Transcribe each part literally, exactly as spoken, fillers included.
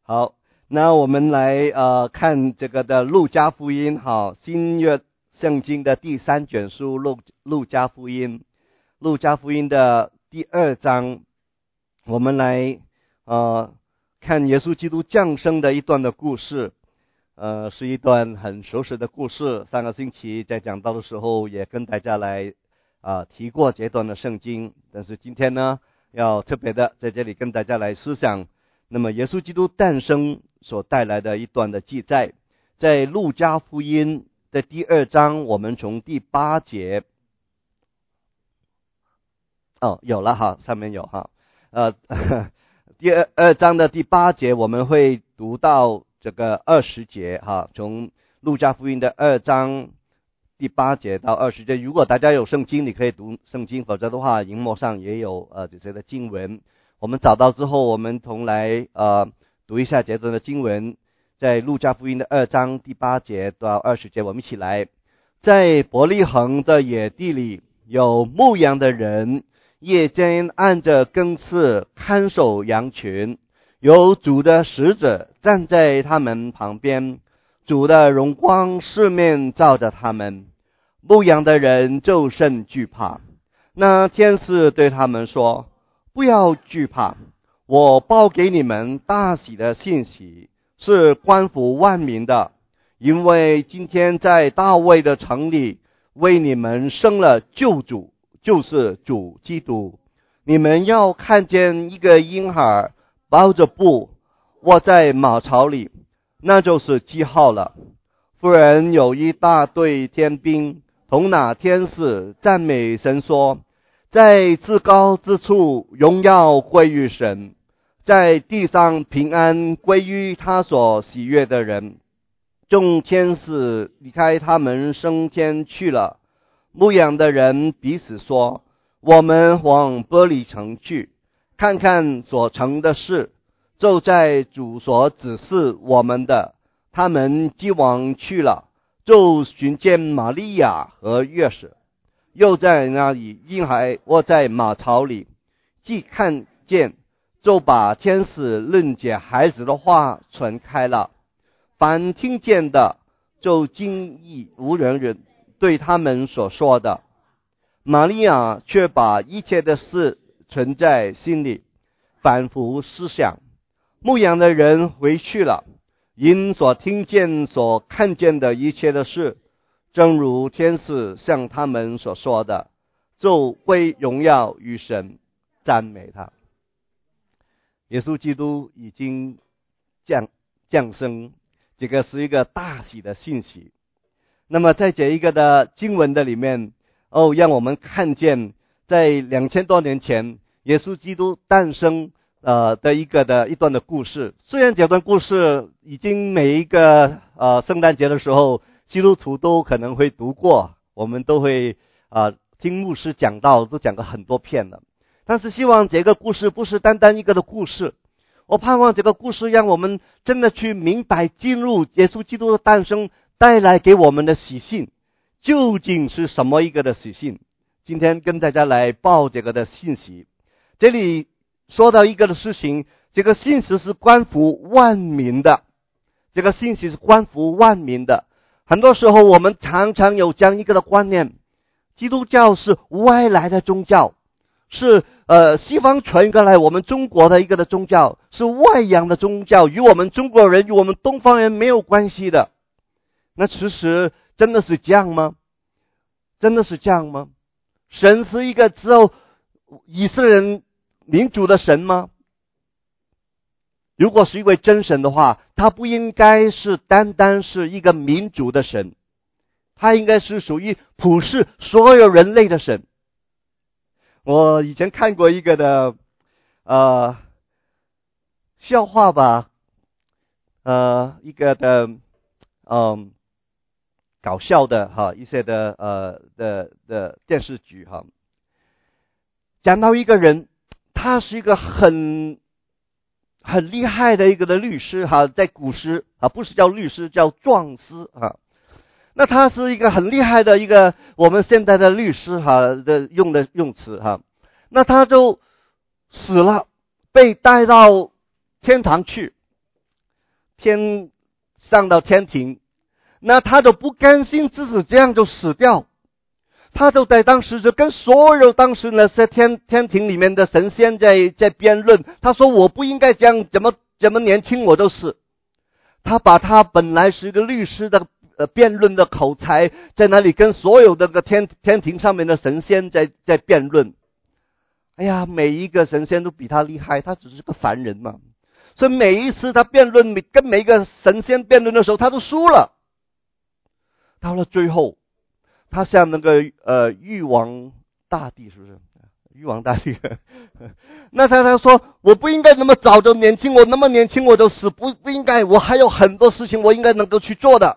好，那我们来呃看这个的路加福音，哈，新约圣经的第三卷书路路加福音，路加福音的第二章，我们来呃看耶稣基督降生的一段的故事，呃是一段很熟悉的故事。上个星期在讲道的时候也跟大家来啊、呃、提过这段的圣经，但是今天呢要特别的在这里跟大家来思想。那么耶稣基督诞生所带来的一段的记载，在路加福音的第二章，我们从第八节，哦，有了哈，上面有哈，呃，第二二章的第八节，我们会读到这个二十节哈，从路加福音的二章第八节到二十节。如果大家有圣经，你可以读圣经，否则的话，荧幕上也有呃这些的经文。我们找到之后，我们同来呃读一下这段的经文，在路加福音的二章第八节到二十节，我们一起来。在伯利恒的野地里，有牧羊的人，夜间按着更次看守羊群，有主的使者站在他们旁边，主的荣光四面照着他们，牧羊的人就甚惧怕。那天使对他们说，不要惧怕，我报给你们大喜的信息，是关乎万民的，因为今天在大卫的城里为你们生了救主，就是主基督。你们要看见一个婴孩包着布卧在马槽里，那就是记号了。妇人有一大队天兵同那天使赞美神说，在至高之处荣耀归于神，在地上平安归于他所喜悦的人。众天使离开他们升天去了。牧羊的人彼此说，我们往伯利城去，看看所成的事，就在主所指示我们的。他们既往去了，就寻见玛利亚和约瑟，又在那里婴孩卧在马槽里，既看见，就把天使论解孩子的话传开了。凡听见的，就惊异无人人对他们所说的。玛利亚却把一切的事存在心里，反复思想。牧羊的人回去了，因所听见所看见的一切的事，正如天使向他们所说的，就归荣耀于神，赞美他。耶稣基督已经降降生，这个是一个大喜的信息。那么在这一个的经文的里面，哦，让我们看见在两千多年前耶稣基督诞生呃的一个的一段的故事。虽然这段故事已经每一个呃圣诞节的时候基督徒都可能会读过，我们都会啊、呃、听牧师讲到，都讲过很多遍了。但是希望这个故事不是单单一个的故事，我盼望这个故事让我们真的去明白进入耶稣基督的诞生带来给我们的喜讯究竟是什么一个的喜讯。今天跟大家来报这个的信息。这里说到一个的事情，这个信息是关乎万民的，这个信息是关乎万民的。很多时候我们常常有这样一个的观念，基督教是外来的宗教，是呃西方传过来我们中国的一个的宗教，是外洋的宗教，与我们中国人与我们东方人没有关系的。那其实真的是这样吗？真的是这样吗？神是一个只有以色列人民族的神吗？如果是一位真神的话，他不应该是单单是一个民族的神，他应该是属于普世所有人类的神。我以前看过一个的呃笑话吧，呃一个的嗯搞笑的哈一些的呃的的电视剧哈，讲到一个人，他是一个很很厉害的一个的律师哈，在古时啊不是叫律师，叫状师啊。那他是一个很厉害的一个我们现在的律师哈的用的用词哈。那他就死了，被带到天堂去。 天上到天庭，那他就不甘心自己这样就死掉，他就在当时就跟所有当时那些天天庭里面的神仙在在辩论，他说我不应该这样，怎么怎么年轻我就死。他把他本来是一个律师的呃辩论的口才，在那里跟所有的个天天庭上面的神仙在在辩论。哎呀，每一个神仙都比他厉害，他只是个凡人嘛。所以每一次他辩论，跟每一个神仙辩论的时候，他都输了。到了最后，他向那个呃玉皇大帝，是不是？玉皇大帝，那他他说我不应该那么早就年轻，我那么年轻我就死，不不应该，我还有很多事情我应该能够去做的。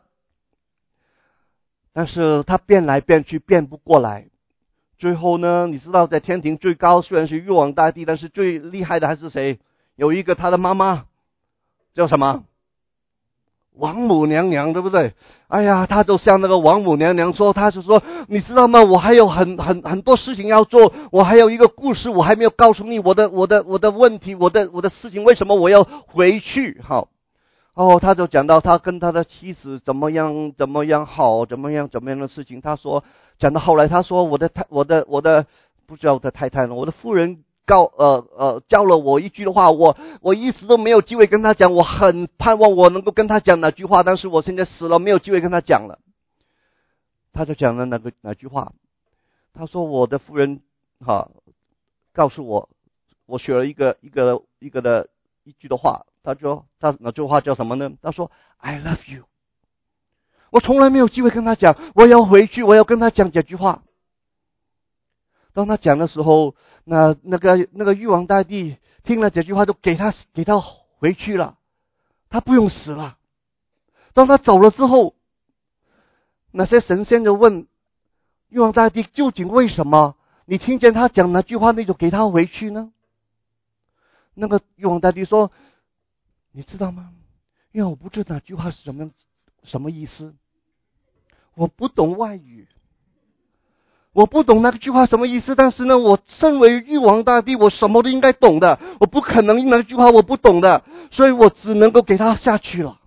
但是他变来变去变不过来，最后呢，你知道在天庭最高虽然是玉皇大帝，但是最厉害的还是谁？有一个他的妈妈叫什么？王母娘娘，对不对？哎呀，他就向那个王母娘娘说，他就说，你知道吗？我还有很很很多事情要做，我还有一个故事，我还没有告诉你我的我的我的问题，我的我的事情，为什么我要回去？好，哦，他就讲到他跟他的妻子怎么样怎么样好，怎么样怎么样的事情。他说，讲到后来，他说我的太我的我的不知道我的太太了，我的夫人。告呃呃教了我一句的话，我我一直都没有机会跟他讲，我很盼望我能够跟他讲那句话，但是我现在死了，没有机会跟他讲了。他就讲了那个那句话，他说我的夫人哈告诉我，我学了一个一个一个的一句的话，他说他那句话叫什么呢？他说 I love you。我从来没有机会跟他讲，我要回去，我要跟他讲这句话。当他讲的时候，那那个那个玉皇大帝听了这句话，就给他给他回去了，他不用死了。当他走了之后，那些神仙就问玉皇大帝，究竟为什么你听见他讲那句话，你就给他回去呢？那个玉皇大帝说，你知道吗？因为我不知道那句话是什么什么意思，我不懂外语。我不懂那句话什么意思，但是呢，我身为玉皇大帝，我什么都应该懂的，我不可能那句话我不懂的，所以我只能够给他下去了。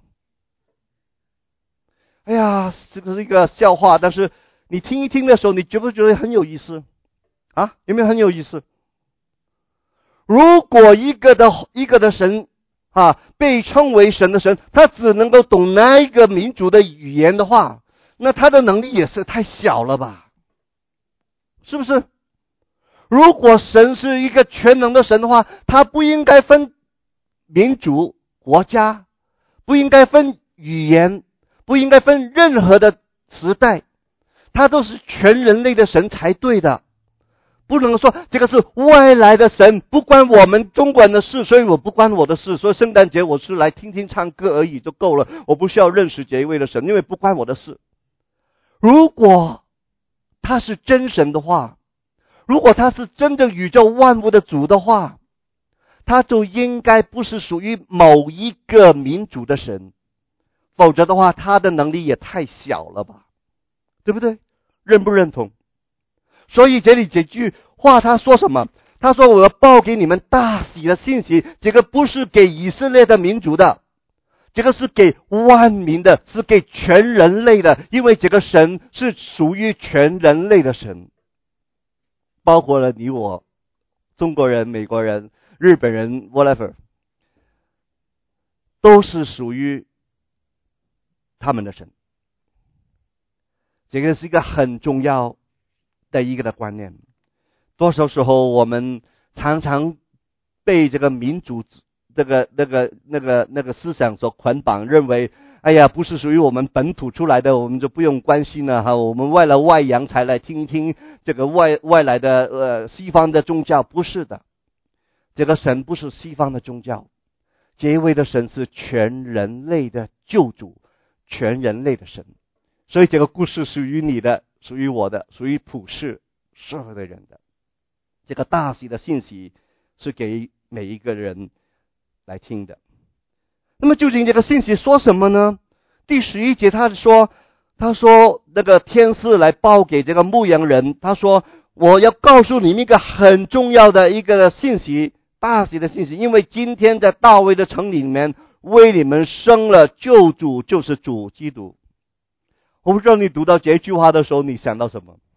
哎呀，这个是一个笑话，但是你听一听的时候，你觉不觉得很有意思啊？有没有很有意思？如果一个的一个的神啊，被称为神的神，他只能够懂那一个民族的语言的话，那他的能力也是太小了吧？是不是？如果神是一个全能的神的话，他不应该分民族、国家，不应该分语言，不应该分任何的时代，他都是全人类的神才对的。不能说这个是外来的神，不关我们中国人的事，所以我不关我的事。所以圣诞节我是来听听唱歌而已就够了，我不需要认识这一位的神，因为不关我的事。如果他是真神的话，如果他是真正宇宙万物的主的话，他就应该不是属于某一个民族的神，否则的话他的能力也太小了吧，对不对？认不认同？所以这里这句话他说什么？他说我要报给你们大喜的信息，这个不是给以色列的民族的，这个是给万民的，是给全人类的，因为这个神是属于全人类的神，包括了你我，中国人、美国人、日本人 whatever， 都是属于他们的神。这个是一个很重要的一个的观念。多少时候我们常常被这个民族这个那个那个那个思想所捆绑，认为哎呀不是属于我们本土出来的，我们就不用关心了哈，我们为了外洋才来听听这个外外来的呃西方的宗教。不是的，这个神不是西方的宗教，这一位的神是全人类的救主，全人类的神。所以这个故事属于你的，属于我的，属于普世所有的人的。这个大喜的信息是给每一个人来听的。那么究竟这个信息说什么呢？第十一节他说，他说那个天使来报给这个牧羊人，他说我要告诉你们一个很重要的一个信息，大喜的信息，因为今天在大卫的城里面为你们生了救主，就是主基督。我不知道你读到这句话的时候，你想到什么？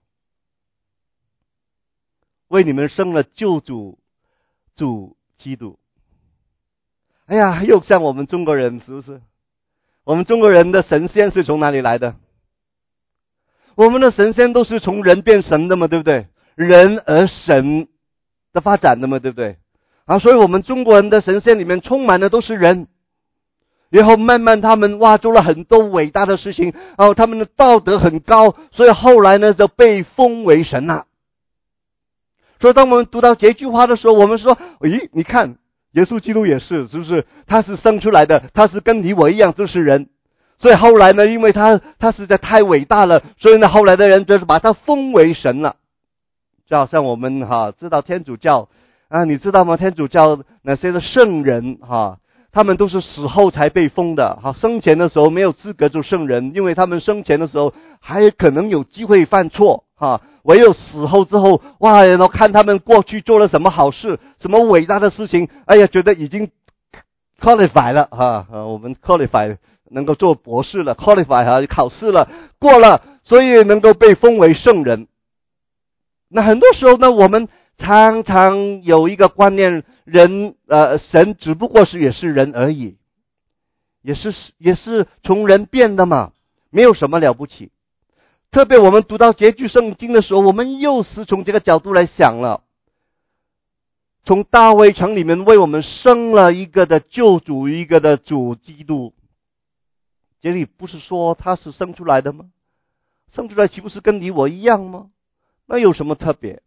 为你们生了救主，主基督。哎呀，又像我们中国人，是不是？我们中国人的神仙是从哪里来的？我们的神仙都是从人变神的嘛，对不对？人而神的发展的嘛，对不对？啊，所以我们中国人的神仙里面充满的都是人，然后慢慢他们哇做了很多伟大的事情，然后他们的道德很高，所以后来呢就被封为神了。所以当我们读到这句话的时候，我们说，咦，你看耶稣基督也是，是不是？他是生出来的，他是跟你我一样就是人。所以后来呢，因为他他实在太伟大了，所以呢后来的人就是把他封为神了。就好像我们哈知道天主教啊，你知道吗？天主教那些的圣人哈，他们都是死后才被封的，哈，生前的时候没有资格做圣人，因为他们生前的时候还可能有机会犯错哈，唯有死后之后，哇，然后看他们过去做了什么好事，什么伟大的事情，哎呀，觉得已经 qualify 了哈，我们 qualify 能够做博士了 ，qualify 哈，考试了，过了，所以能够被封为圣人。那很多时候呢，我们常常有一个观念，人呃神只不过是也是人而已，也是也是从人变的嘛，没有什么了不起。特别我们读到这句圣经的时候，我们又是从这个角度来想了。从大卫城里面为我们生了一个的救主，一个的主基督。这里不是说他是生出来的吗？生出来岂不是跟你我一样吗？那有什么特别？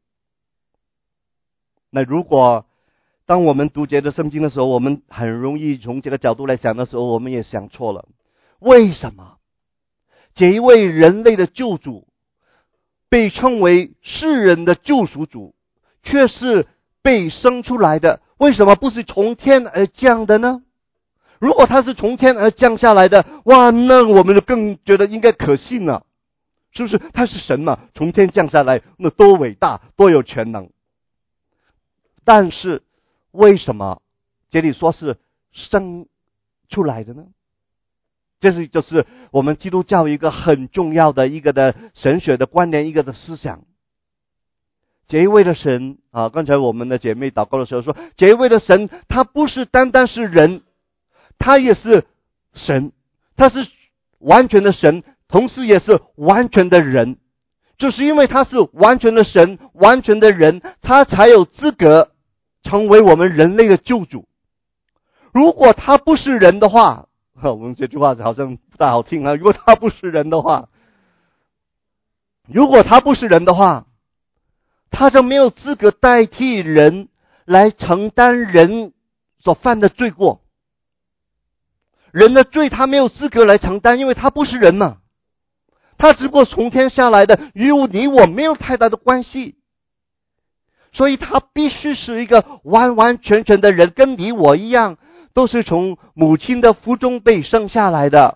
那如果当我们读这个圣经的时候，我们很容易从这个角度来想的时候，我们也想错了。为什么这一位人类的救主被称为世人的救赎主，却是被生出来的？为什么不是从天而降的呢？如果他是从天而降下来的，哇，那我们就更觉得应该可信了，是不是？他是神嘛，从天降下来，那多伟大，多有全能。但是为什么这里说是生出来的呢？这是就是我们基督教一个很重要的一个的神学的观念，一个的思想。这一位的神啊，刚才我们的姐妹祷告的时候说，这一位的神他不是单单是人，他也是神，他是完全的神，同时也是完全的人。就是因为他是完全的神，完全的人，他才有资格成为我们人类的救主。如果他不是人的话，我们这句话好像不大好听啊。如果他不是人的话，如果他不是人的话，他就没有资格代替人来承担人所犯的罪过。人的罪他没有资格来承担，因为他不是人嘛，他只不过从天下来的，与你我没有太大的关系。所以他必须是一个完完全全的人，跟你我一样，都是从母亲的腹中被生下来的。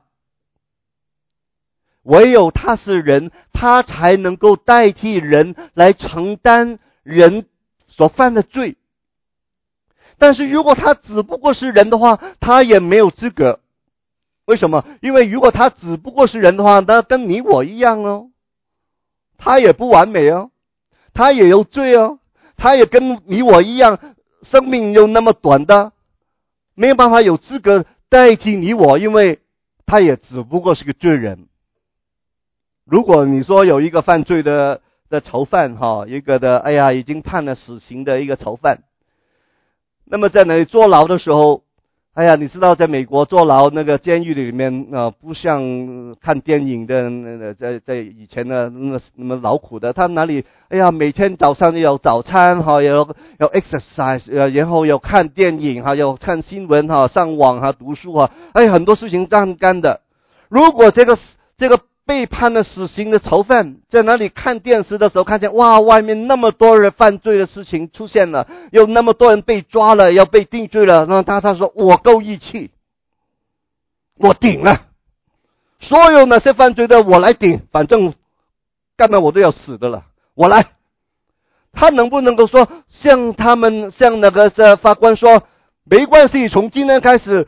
唯有他是人，他才能够代替人来承担人所犯的罪。但是如果他只不过是人的话，他也没有资格。为什么？因为如果他只不过是人的话，那跟你我一样哦，他也不完美哦，他也有罪哦，他也跟你我一样，生命又那么短的，没有办法有资格代替你我，因为他也只不过是个罪人。如果你说有一个犯罪的的囚犯哈，一个的哎呀已经判了死刑的一个囚犯，那么在那里坐牢的时候，哎呀，你知道在美国坐牢那个监狱里面啊、呃，不像看电影的那个在在以前的那那么劳苦的，他哪里哎呀每天早上有早餐哈，有有 exercise， 然后有看电影哈，有看新闻哈，上网哈，读书哈，哎很多事情干干的。如果这个这个被判了死刑的囚犯在那里看电视的时候，看见哇，外面那么多人犯罪的事情出现了，有那么多人被抓了，要被定罪了，那他他说我够义气，我顶了，所有那些犯罪的我来顶，反正干嘛我都要死的了，我来。他能不能够说像他们像那个法官说，没关系，从今天开始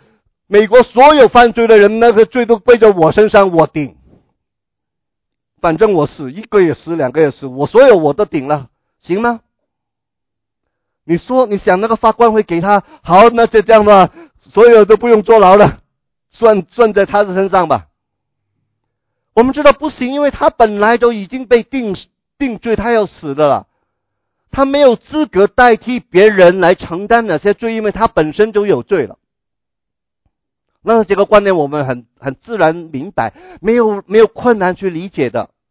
美国所有犯罪的人，那个罪都归在我身上，我顶。反正我死一个也死，两个也死，我所有我都顶了，行吗？你说你想那个法官会给他好，那就这样吧，所有都不用坐牢了，算算在他的身上吧。我们知道不行，因为他本来就已经被定定罪，他要死的了，他没有资格代替别人来承担那些罪，因为他本身就有罪了。那这个观念我们很很自然明白，没有没有困难去理解的。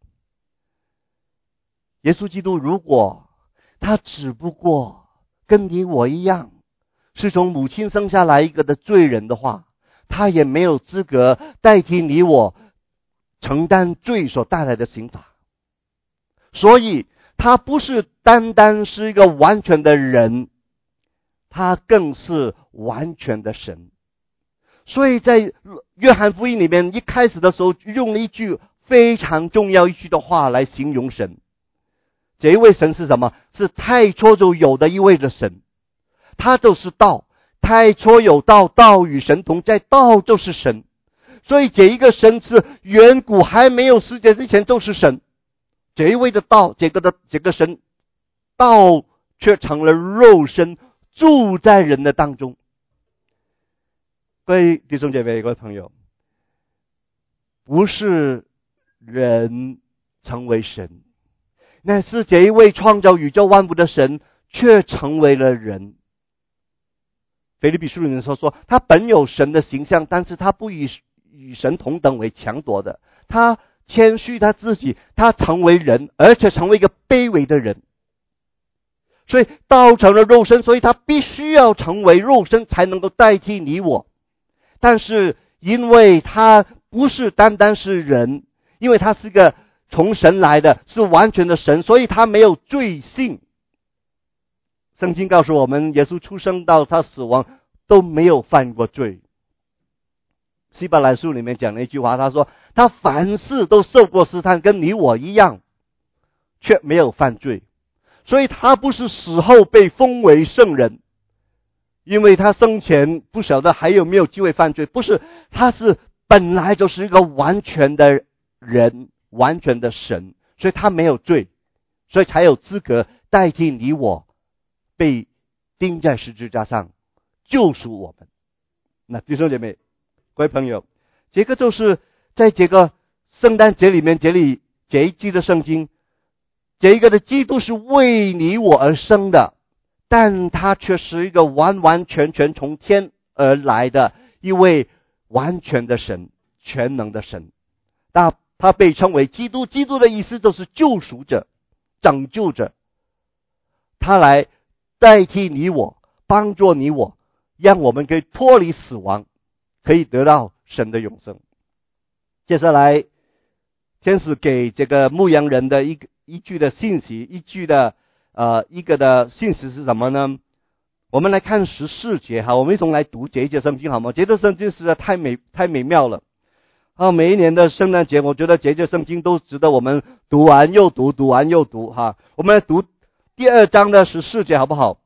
耶稣基督如果他只不过跟你我一样是从母亲生下来一个的罪人的话，他也没有资格代替你我承担罪所带来的刑罚。所以他不是单单是一个完全的人，他更是完全的神。所以在约翰福音里面一开始的时候用了一句非常重要一句的话来形容神。这一位神是什么？是太初就有的一位的神，他就是道，太初有道，道与神同在，道就是神。所以这一个神是远古还没有世界之前就是神。这一位的道，这个的这个神道却成了肉身，住在人的当中。各位弟兄姐妹，各位朋友，不是人成为神，乃是这一位创造宇宙万物的神却成为了人。腓立比书里面说说，他本有神的形象，但是他不以与神同等为强夺的，他谦虚他自己，他成为人，而且成为一个卑微的人。所以道成了肉身，所以他必须要成为肉身才能够代替你我。但是因为他不是单单是人，因为他是个从神来的，是完全的神，所以他没有罪性。圣经告诉我们，耶稣出生到他死亡都没有犯过罪。希伯来书里面讲了一句话，他说他凡事都受过试探，跟你我一样，却没有犯罪。所以他不是死后被封为圣人，因为他生前不晓得还有没有机会犯罪，不是，他是本来就是一个完全的人，完全的神，所以他没有罪，所以才有资格代替你我被钉在十字架上救赎我们。那弟兄姐妹各位朋友，这个就是在这个圣诞节里面，这里这一季的圣经，这一个的基督是为你我而生的，但他却是一个完完全全从天而来的一位完全的神，全能的神。那他被称为基督，基督的意思就是救赎者，拯救者。他来代替你我，帮助你我，让我们可以脱离死亡，可以得到神的永生。接下来天使给这个牧羊人的一个一句的信息，一句的呃一个的信息是什么呢？我们来看十四节哈，我们一同来读这一节圣经好吗？这节圣经实在太美太美妙了啊！每一年的圣诞节，我觉得这节圣经都值得我们读完又读，读完又读哈。我们来读第二章的十四节好不好？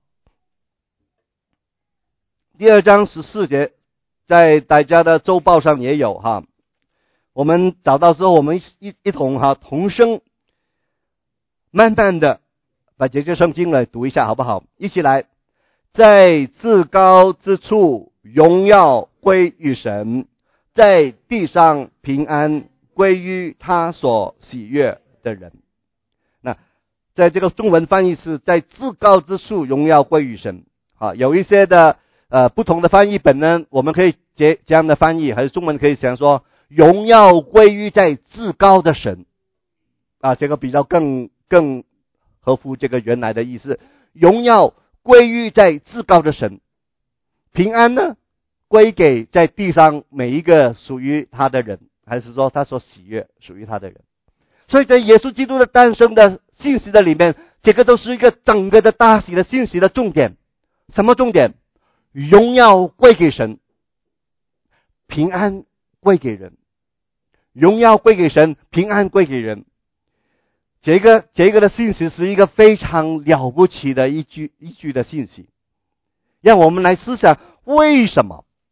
第二章十四节在大家的周报上也有哈。我们找到之后，我们一一同哈同声慢慢的把这节圣经来读一下好不好？一起来。在至高之处荣耀归于神，在地上平安归于他所喜悦的人。那在这个中文翻译是在至高之处荣耀归于神啊，有一些的呃不同的翻译本呢，我们可以这这样的翻译，还是中文可以想说荣耀归于在至高的神啊，这个比较更更合乎这个原来的意思。荣耀归于在至高的神，平安呢归给在地上每一个属于他的人，还是说他所喜悦属于他的人。所以在耶稣基督的诞生的信息的里面，这个都是一个整个的大喜的信息的重点。什么重点？荣耀归给神，平安归给人。荣耀归给神，平安归给人。这个这个的信息是一个非常了不起的一句一句的信息，让我们来思想为什么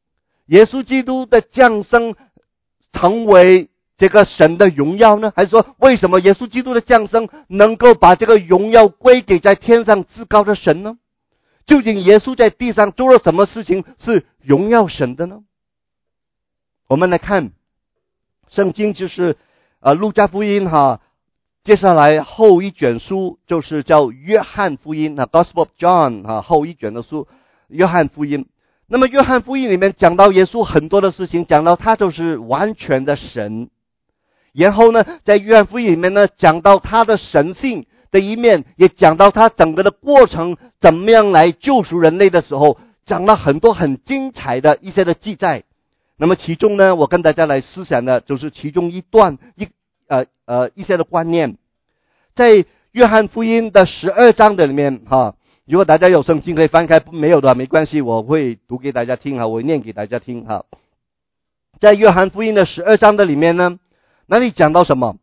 耶稣基督的降生成为这个神的荣耀呢？还是说，为什么耶稣基督的降生能够把这个荣耀归给在天上至高的神呢？究竟耶稣在地上做了什么事情是荣耀神的呢？我们来看圣经，就是呃路加福音哈，接下来后一卷书就是叫约翰福音啊 Gospel of John 啊，后一卷的书约翰福音。那么约翰福音里面讲到耶稣很多的事情，讲到他就是完全的神。然后呢，在约翰福音里面呢，讲到他的神性的一面，也讲到他整个的过程怎么样来救赎人类的时候，讲了很多很精彩的一些的记载。那么其中呢，我跟大家来思想的就是其中一段一呃呃一些的观念，在约翰福音的十二章的里面哈，如果大家有圣经可以翻开，没有的话没关系，我会读给大家听哈，我会念给大家听哈。在约翰福音的十二章的里面呢，那里讲到什么？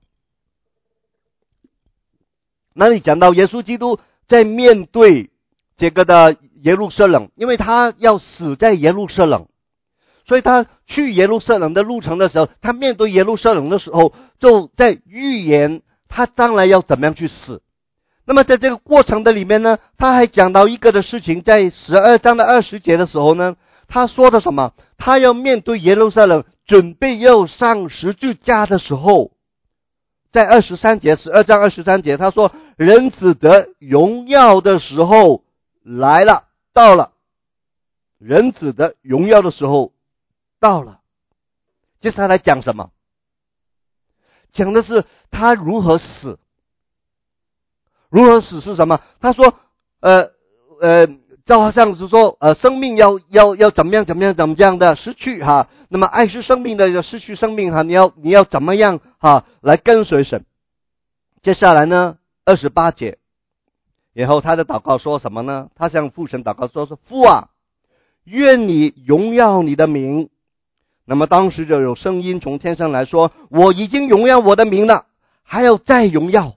那里讲到耶稣基督在面对这个的耶路撒冷，因为他要死在耶路撒冷，所以他去耶路撒冷的路程的时候，他面对耶路撒冷的时候，就在预言他将来要怎么样去死。那么在这个过程的里面呢，他还讲到一个的事情，在十二章的二十节的时候呢，他说的什么？他要面对耶路撒冷，准备要上十字架的时候，在二十三节，十二章二十三节，他说人子得荣耀的时候来了，到了。人子的荣耀的时候到了。接下来讲什么？讲的是他如何死。如何死是什么？他说呃呃就好像是说呃生命要要要怎么样怎么样怎么样的失去哈，那么爱是生命的要失去生命哈，你要你要怎么样哈来跟随神。接下来呢二十八节，然后他的祷告说什么呢？他向父神祷告说是父啊，愿你荣耀你的名。那么当时就有声音从天上来说，我已经荣耀我的名了，还要再荣耀。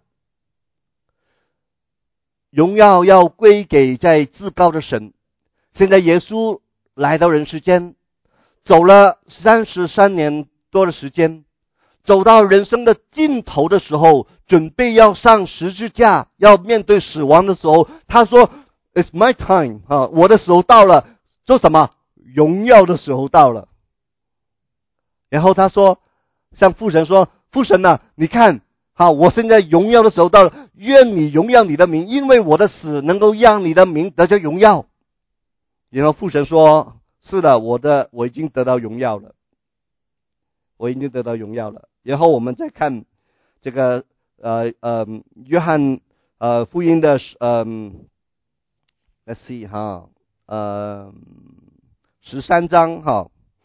荣耀要归给在至高的神。现在耶稣来到人世间，走了三十三年多的时间，走到人生的尽头的时候，准备要上十字架，要面对死亡的时候，他说 It's my time 啊，我的时候到了。做什么？荣耀的时候到了。然后他说向父神说，父神啊，你看好，我现在荣耀的时候到了，愿你荣耀你的名，因为我的死能够让你的名得着荣耀。然后父神说，是的，我的我已经得到荣耀了，我已经得到荣耀了。然后我们再看这个呃呃约翰呃福音的呃 let's see 哈呃十三章哈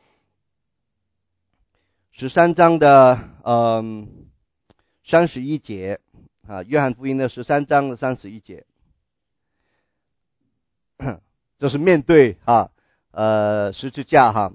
十三章的嗯三十一节啊，约翰福音的十三章的三十一节，就是面对啊呃十字架哈，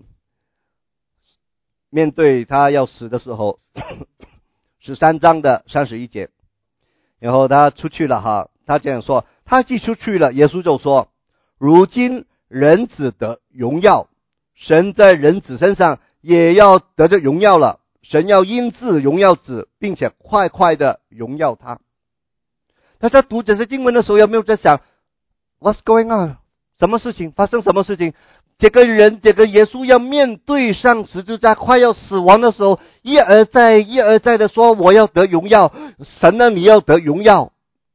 面对他要死的时候，十三章的三十一节，然后他出去了哈，他这样说，他既出去了，耶稣就说，如今人子得荣耀，神在人子身上也要得着荣耀了，神要因子荣耀子，并且快快的荣耀他。他在读这些经文的时候，有没有在想 What's going on？ 什么事情？发生什么事情？这个人，这个耶稣要面对上十字架快要死亡的时候，一而再一而再的说，我要得荣耀，神呢你要得荣耀。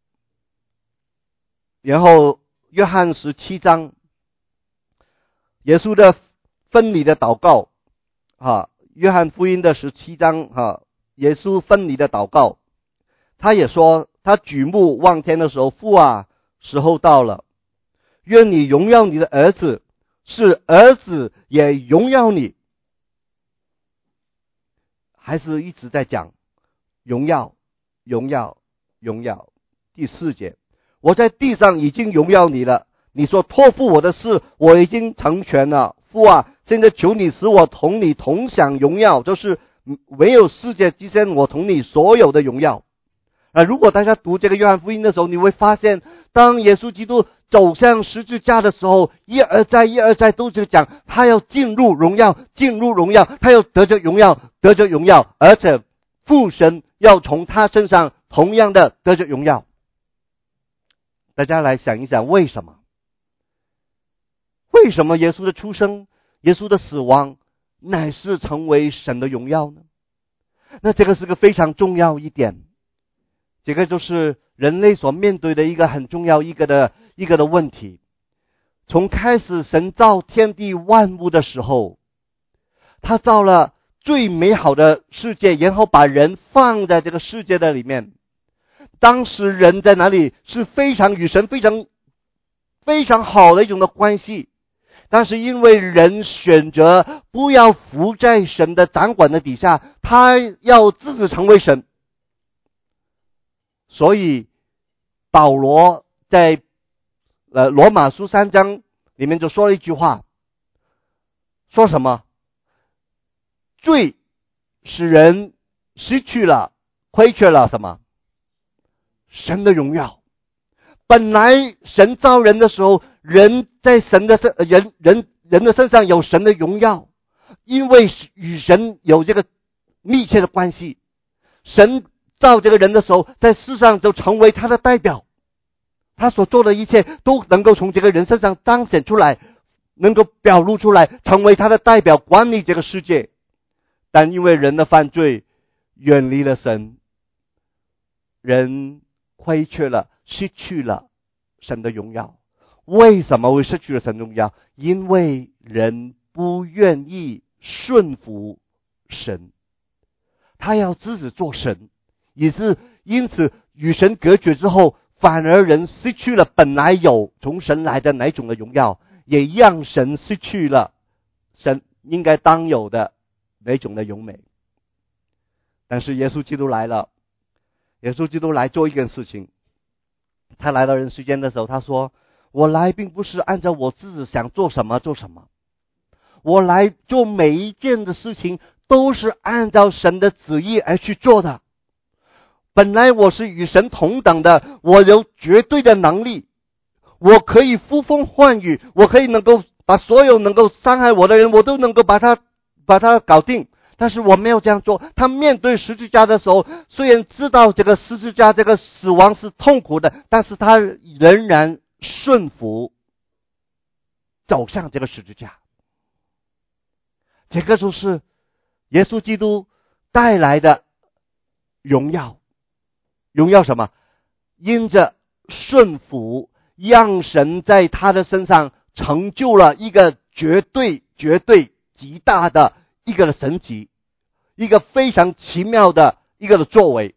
然后约翰十七章，耶稣的分离的祷告啊，约翰福音的十七章啊，耶稣分离的祷告，他也说，他举目望天的时候，父啊，时候到了，愿你荣耀你的儿子，是儿子也荣耀你。还是一直在讲荣耀荣耀荣耀。第四节，我在地上已经荣耀你了，你所托付我的事我已经成全了。父啊，现在求你使我同你同享荣耀，就是没有世界之前我同你所有的荣耀。 啊，如果大家读这个约翰福音的时候，你会发现，当耶稣基督走向十字架的时候，一而再一而再都是讲他要进入荣耀，进入荣耀，他要得着荣耀，得着荣耀，而且父神要从他身上同样的得着荣耀。大家来想一想，为什么？为什么耶稣的出生，耶稣的死亡乃是成为神的荣耀呢？那这个是个非常重要一点，这个就是人类所面对的一个很重要一个的一个的问题。从开始神造天地万物的时候，他造了最美好的世界，然后把人放在这个世界的里面。当时人在哪里是非常与神非常非常好的一种的关系，但是因为人选择不要服在神的掌管的底下，他要自己成为神，所以保罗在呃罗马书三章里面就说了一句话，说什么？罪使人失去了亏缺了什么？神的荣耀。本来神造人的时候，人在神的身人人人的身上有神的荣耀，因为与神有这个密切的关系。神造这个人的时候，在世上就成为他的代表，他所做的一切都能够从这个人身上彰显出来，能够表露出来，成为他的代表，管理这个世界。但因为人的犯罪，远离了神，人亏缺了，失去了神的荣耀。为什么会失去了神的荣耀？因为人不愿意顺服神，他要自己做神，也是因此与神隔绝之后，反而人失去了本来有从神来的哪种的荣耀，也让神失去了神应该当有的哪种的荣美。但是耶稣基督来了，耶稣基督来做一件事情。他来到人世间的时候，他说，我来并不是按照我自己想做什么做什么，我来做每一件的事情都是按照神的旨意而去做的。本来我是与神同等的，我有绝对的能力，我可以呼风唤雨，我可以能够把所有能够伤害我的人，我都能够把他把他搞定。但是我没有这样做。他面对十字架的时候，虽然知道这个十字架这个死亡是痛苦的，但是他仍然顺服走向这个十字架。这个就是耶稣基督带来的荣耀。荣耀什么？因着顺服，让神在他的身上成就了一个绝对绝对极大的一个的神迹，一个非常奇妙的一个的作为。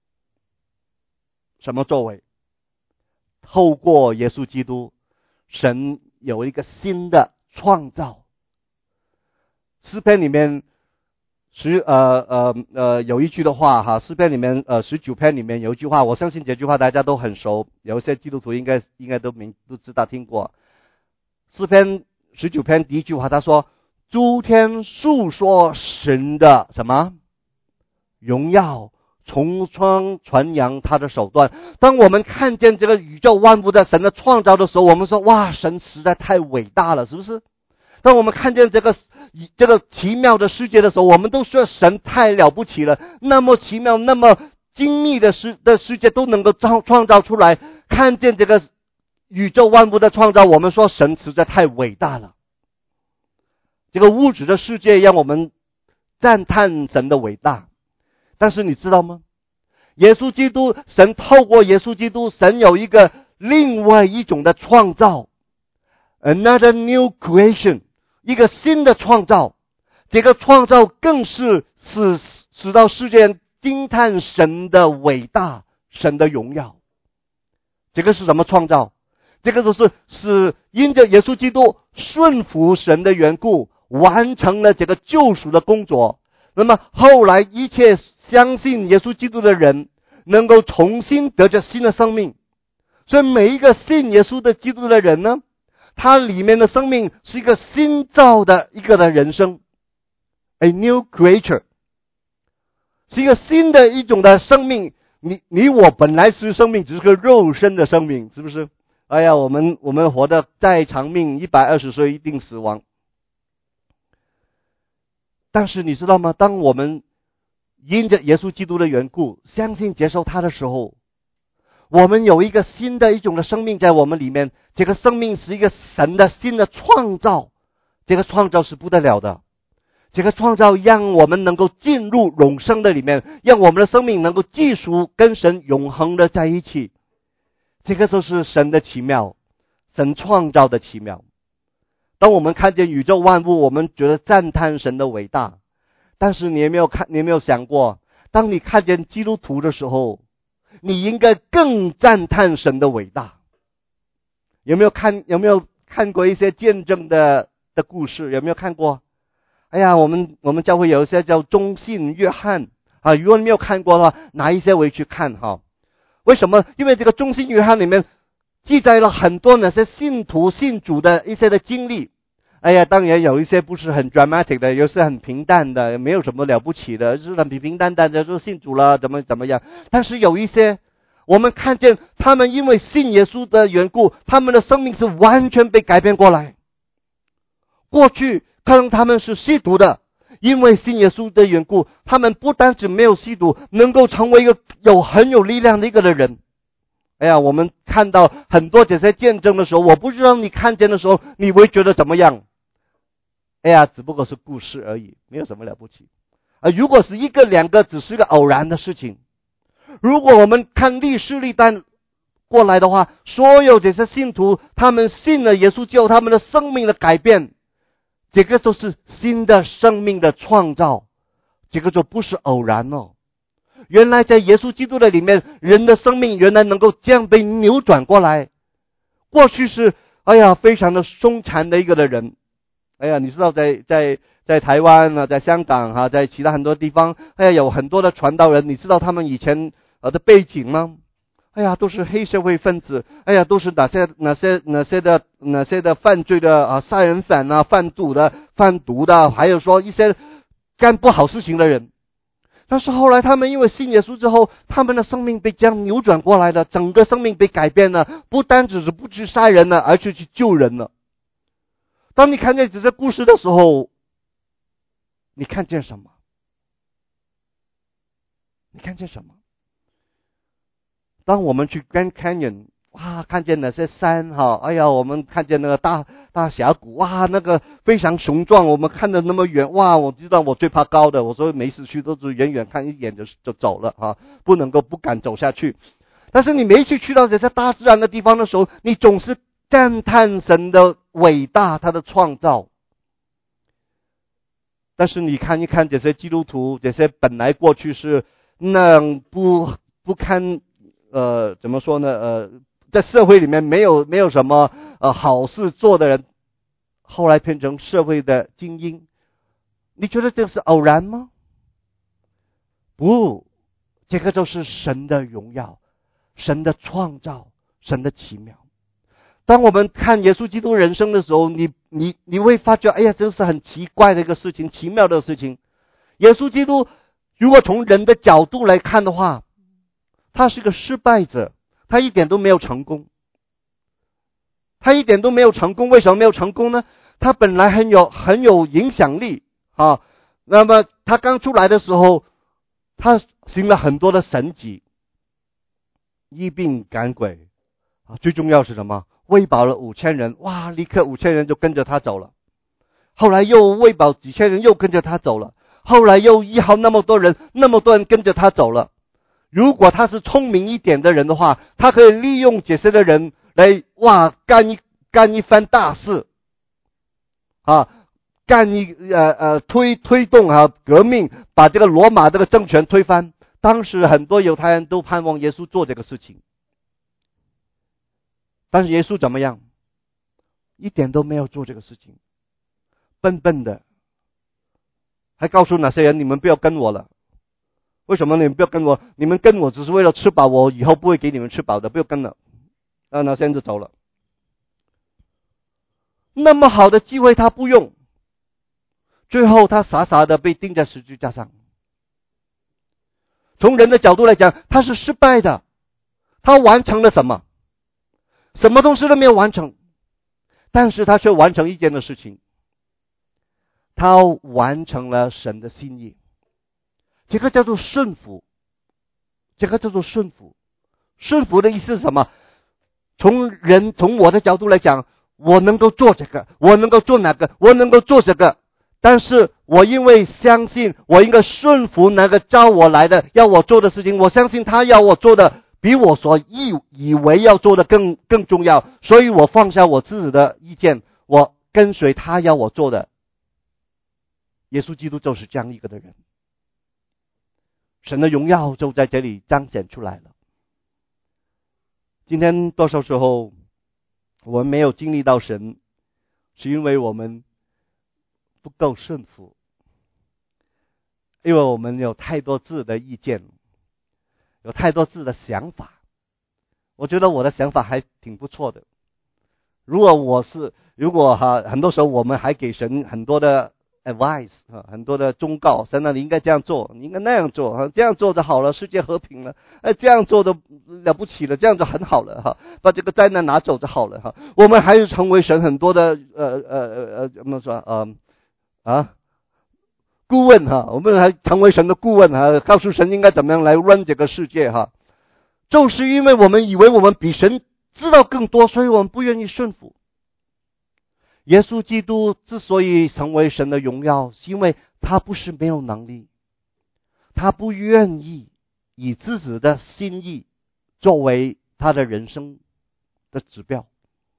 什么作为？透过耶稣基督，神有一个新的创造。诗篇里面十呃呃呃有一句的话哈，诗篇里面呃十九篇里面有一句话，我相信这句话大家都很熟，有一些基督徒应该应该都明都知道听过。诗篇十九篇第一句话，他说，诸天述说神的什么荣耀，从窗传扬他的手段。当我们看见这个宇宙万物的神的创造的时候，我们说，哇，神实在太伟大了，是不是？当我们看见这个这个奇妙的世界的时候，我们都说神太了不起了，那么奇妙那么精密的世的世界都能够创创造出来。看见这个宇宙万物的创造，我们说神实在太伟大了。这个物质的世界让我们赞叹神的伟大。但是你知道吗？耶稣基督，神透过耶稣基督，神有一个另外一种的创造， another new creation， 一个新的创造。这个创造更是使使到世界惊叹神的伟大，神的荣耀。这个是什么创造？这个就是是因着耶稣基督顺服神的缘故，完成了这个救赎的工作。那么后来一切相信耶稣基督的人能够重新得着新的生命。所以每一个信耶稣的基督的人呢，他里面的生命是一个新造的一个的人生， A new creature， 是一个新的一种的生命， 你你我本来是生命，只是个肉身的生命，是不是？哎呀，我们我们活得再长命，一百二十岁一定死亡。但是你知道吗？当我们因着耶稣基督的缘故，相信接受他的时候，我们有一个新的一种的生命在我们里面。这个生命是一个神的新的创造，这个创造是不得了的。这个创造让我们能够进入永生的里面，让我们的生命能够继续跟神永恒的在一起。这个就是神的奇妙，神创造的奇妙。当我们看见宇宙万物，我们觉得赞叹神的伟大。但是你有没有看，你有没有想过，当你看见基督徒的时候，你应该更赞叹神的伟大。有没有看有没有看过一些见证的的故事？有没有看过？哎呀，我们我们教会有一些叫忠信约翰啊，如果你没有看过的话，拿一些回去看哈。为什么？因为这个忠信约翰里面记载了很多那些信徒信主的一些的经历。哎呀，当然有一些不是很 dramatic 的，有些很平淡的，没有什么了不起的，就是很平平淡淡的就信主了，怎么怎么样。但是有一些我们看见他们因为信耶稣的缘故，他们的生命是完全被改变过来。过去可能他们是吸毒的，因为信耶稣的缘故，他们不单只没有吸毒，能够成为一个有很有力量的一个的人。哎呀，我们看到很多这些见证的时候，我不知道你看见的时候你会觉得怎么样。哎呀，只不过是故事而已，没有什么了不起啊！如果是一个两个，只是个偶然的事情。如果我们看历史历代过来的话，所有这些信徒他们信了耶稣之后，他们的生命的改变，这个都是新的生命的创造，这个就不是偶然哦。原来在耶稣基督的里面，人的生命原来能够这样被扭转过来。过去是哎呀非常的凶残的一个的人，哎呀，你知道在在在台湾啊，在香港啊，在其他很多地方，哎呀有很多的传道人，你知道他们以前呃的背景吗？哎呀，都是黑社会分子，哎呀，都是哪些哪些哪些的哪些的犯罪的啊，杀人犯啊，贩毒的，贩毒的，还有说一些干不好事情的人。但是后来他们因为信耶稣之后，他们的生命被这样扭转过来了，整个生命被改变了，不单只是不去杀人了，而且去救人了。当你看见这些故事的时候，你看见什么？你看见什么？当我们去 Grand Canyon， 哇，看见那些山哈，哎呀，我们看见那个大大峡谷，哇，那个非常雄壮，我们看得那么远，哇，我知道我最怕高的，我说没事去都是远远看一眼就就走了啊，不能够不敢走下去。但是你每一次去到这些大自然的地方的时候，你总是赞叹神的伟大，他的创造。但是你看一看这些基督徒，这些本来过去是那不不堪呃怎么说呢呃在社会里面没有没有什么呃好事做的人，后来变成社会的精英，你觉得这是偶然吗？不，这个就是神的荣耀，神的创造，神的奇妙。当我们看耶稣基督人生的时候，你你你会发觉，哎呀，这是很奇怪的一个事情，奇妙的事情。耶稣基督如果从人的角度来看的话，他是个失败者，他一点都没有成功。他一点都没有成功，为什么没有成功呢？他本来很有很有影响力啊，那么他刚出来的时候，他行了很多的神迹，医病赶鬼啊，最重要是什么？喂饱了五千人，哇，立刻五千人就跟着他走了。后来又喂饱几千人，又跟着他走了。后来又医好那么多人，那么多人跟着他走了。如果他是聪明一点的人的话，他可以利用这些的人来哇干一干一番大事啊，干一呃呃推推动啊革命，把这个罗马这个政权推翻。当时很多犹太人都盼望耶稣做这个事情，但是耶稣怎么样？一点都没有做这个事情，笨笨的，还告诉那些人：你们不要跟我了。为什么你们不要跟我？你们跟我只是为了吃饱，我以后不会给你们吃饱的，不要跟了。啊，那些人就走了。那么好的机会他不用，最后他傻傻的被钉在十字架上。 从人的角度来讲，他是失败的。他完成了什么？什么东西都没有完成，但是他却完成一件的事情，他完成了神的心意。这个叫做顺服，这个叫做顺服。顺服的意思是什么？从人从我的角度来讲，我能够做这个，我能够做那个，我能够做这个，但是我因为相信我应该顺服那个召我来的要我做的事情，我相信他要我做的比我所以以为要做的更更重要，所以我放下我自己的意见，我跟随他要我做的。耶稣基督就是这样一个的人，神的荣耀就在这里彰显出来了。今天多少时候我们没有经历到神，是因为我们不够顺服，因为我们有太多自己的意见，有太多自己的想法。我觉得我的想法还挺不错的。如果我是，如果哈，很多时候我们还给神很多的 advice 很多的忠告，神啊，你应该这样做，你应该那样做，这样做就好了，世界和平了，哎，这样做都了不起了，这样就很好了哈，把这个灾难拿走就好了哈。我们还是成为神很多的呃呃呃怎么说呃啊顾问哈，我们还成为神的顾问哈，告诉神应该怎么样来 run 这个世界哈。就是因为我们以为我们比神知道更多，所以我们不愿意顺服。耶稣基督之所以成为神的荣耀，是因为他不是没有能力，他不愿意以自己的心意作为他的人生的指标。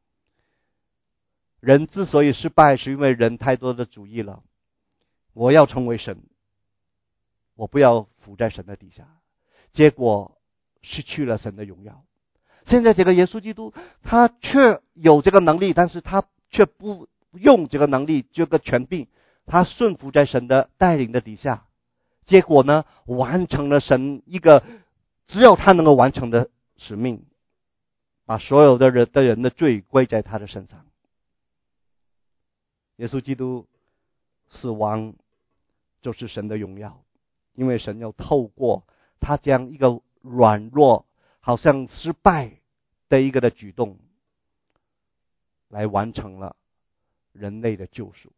人之所以失败，是因为人太多的主义了。我要成为神，我不要服在神的底下，结果失去了神的荣耀。现在这个耶稣基督，他却有这个能力，但是他却不用这个能力，这个权柄，他顺服在神的带领的底下，结果呢，完成了神一个只有他能够完成的使命，把所有的人的人的罪归在他的身上。耶稣基督死亡就是神的荣耀，因为神要透过他将一个软弱好像失败的一个的举动来完成了人类的救赎。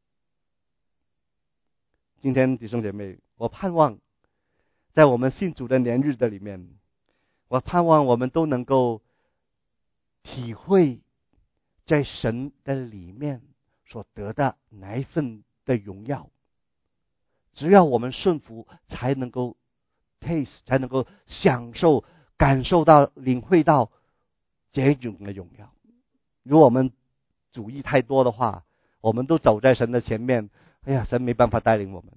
今天弟兄姐妹，我盼望在我们信主的年日的里面，我盼望我们都能够体会在神的里面所得的那一份的荣耀。只要我们顺服，才能够 taste， 才能够享受、感受到、领会到这种的荣耀。如果我们主义太多的话，我们都走在神的前面，哎呀，神没办法带领我们。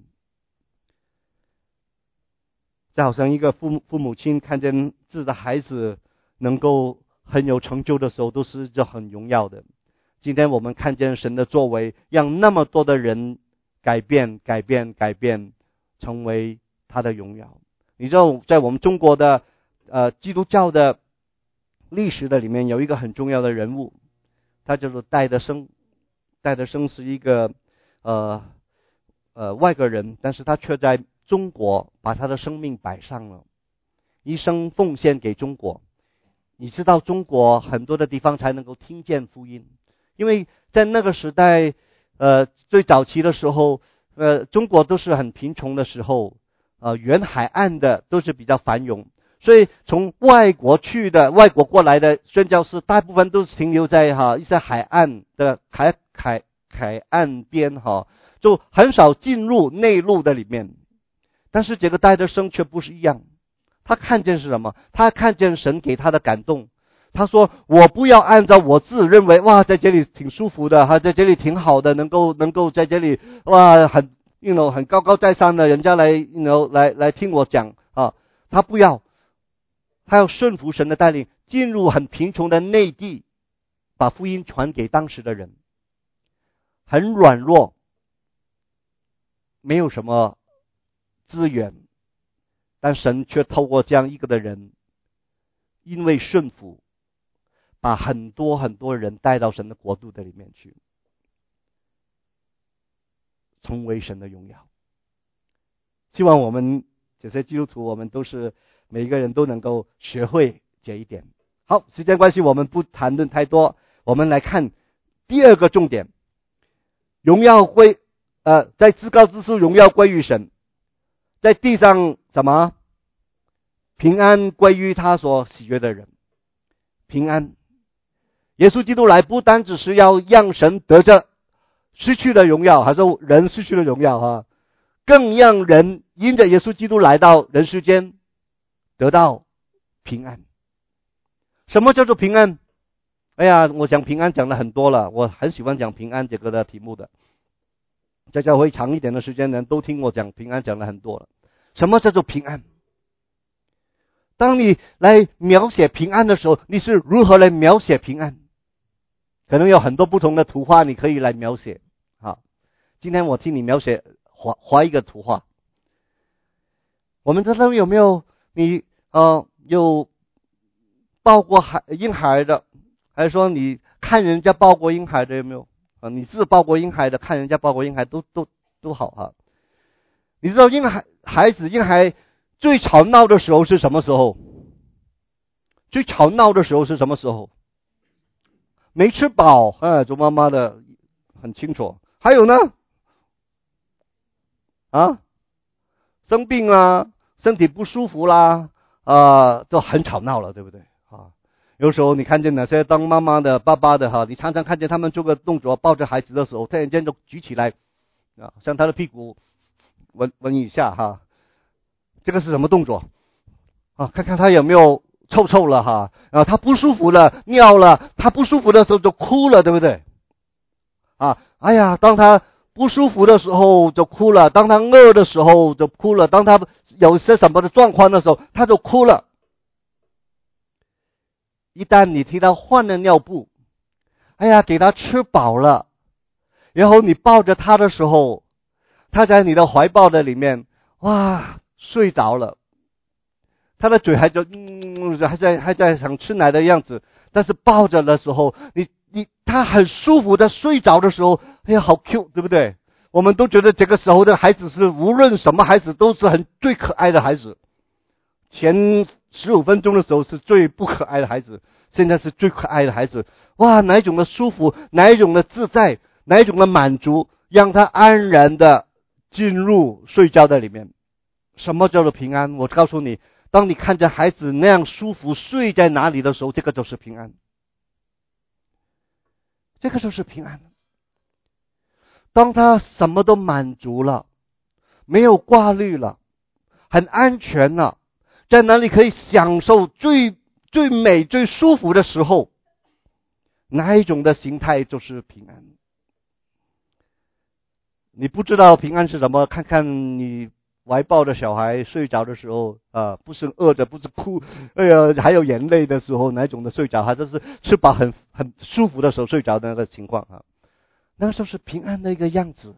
就好像一个父父母亲看见自己的孩子能够很有成就的时候，都是就很荣耀的。今天我们看见神的作为，让那么多的人改变、改变、改变，成为他的荣耀。你知道，在我们中国的呃基督教的历史的里面，有一个很重要的人物，他叫做戴德生。戴德生是一个呃呃外国人，但是他却在中国把他的生命摆上了，一生奉献给中国。你知道中国很多的地方才能够听见福音，因为在那个时代，呃，最早期的时候，呃，中国都是很贫穷的时候，呃，沿海岸的都是比较繁荣，所以从外国去的、外国过来的宣教士，大部分都是停留在哈一些海岸的海海海岸边哈，就很少进入内陆的里面。但是这个戴德生却不是一样，他看见是什么？他看见神给他的感动。他说：“我不要按照我自己认为，哇，在这里挺舒服的，哈，在这里挺好的，能够能够在这里，哇，很 you know 很高高在上的人家来 you know 来来听我讲啊。”他不要，他要顺服神的带领，进入很贫穷的内地，把福音传给当时的人。很软弱，没有什么资源，但神却透过这样一个的人，因为顺服，把很多很多人带到神的国度的里面去，成为神的荣耀。希望我们这些基督徒我们都是每一个人都能够学会这一点。好，时间关系我们不谈论太多，我们来看第二个重点，荣耀归呃，在至高之处荣耀归于神，在地上什么？平安归于他所喜悦的人。平安，耶稣基督来不单只是要让神得着失去的荣耀，还是人失去的荣耀哈，更让人因着耶稣基督来到人世间得到平安。什么叫做平安？哎呀，我讲平安讲了很多了，我很喜欢讲平安这个的题目的，在教会长一点的时间人都听我讲平安讲了很多了。什么叫做平安？当你来描写平安的时候，你是如何来描写平安？可能有很多不同的图画你可以来描写。好，今天我替你描写画画一个图画。我们这边有没有你呃有抱过孩婴孩的，还是说你看人家抱过婴孩的有没有？啊，你自抱过婴孩的，看人家抱过婴孩都都都好哈。你知道婴孩孩子婴孩最吵闹的时候是什么时候？最吵闹的时候是什么时候？没吃饱，哎，做妈妈的很清楚。还有呢？啊，生病啦，身体不舒服啦，啊、呃，都很吵闹了，对不对？啊，有时候你看见那些当妈妈的、爸爸的哈，你常常看见他们做个动作，抱着孩子的时候，突然间就举起来，啊，向他的屁股闻闻一下哈。这个是什么动作啊？看看他有没有臭臭了哈，啊，他不舒服了，尿了，他不舒服的时候就哭了，对不对？啊，哎呀，当他不舒服的时候就哭了，当他饿的时候就哭了，当他有些什么的状况的时候他就哭了。一旦你替他换了尿布，哎呀，给他吃饱了，然后你抱着他的时候，他在你的怀抱的里面，哇，睡着了，他的嘴还在嗯，还在还在想吃奶的样子，但是抱着的时候，你你他很舒服的睡着的时候，哎呀，好 Q， 对不对？我们都觉得这个时候的孩子是无论什么孩子都是很最可爱的孩子，前十五分钟的时候是最不可爱的孩子，现在是最可爱的孩子。哇，哪一种的舒服，哪一种的自在，哪一种的满足，让他安然的进入睡觉的里面。什么叫做平安？我告诉你，当你看着孩子那样舒服睡在哪里的时候，这个就是平安，这个就是平安。当他什么都满足了，没有挂虑了，很安全了，在哪里可以享受最最美最舒服的时候，哪一种的形态就是平安。你不知道平安是什么，看看你怀抱的小孩睡着的时候啊，不是饿着，不是哭，哎呀，还有眼泪的时候，哪种的睡着，还是吃饱很很舒服的时候睡着的那个情况啊，那个时候是平安的一个样子。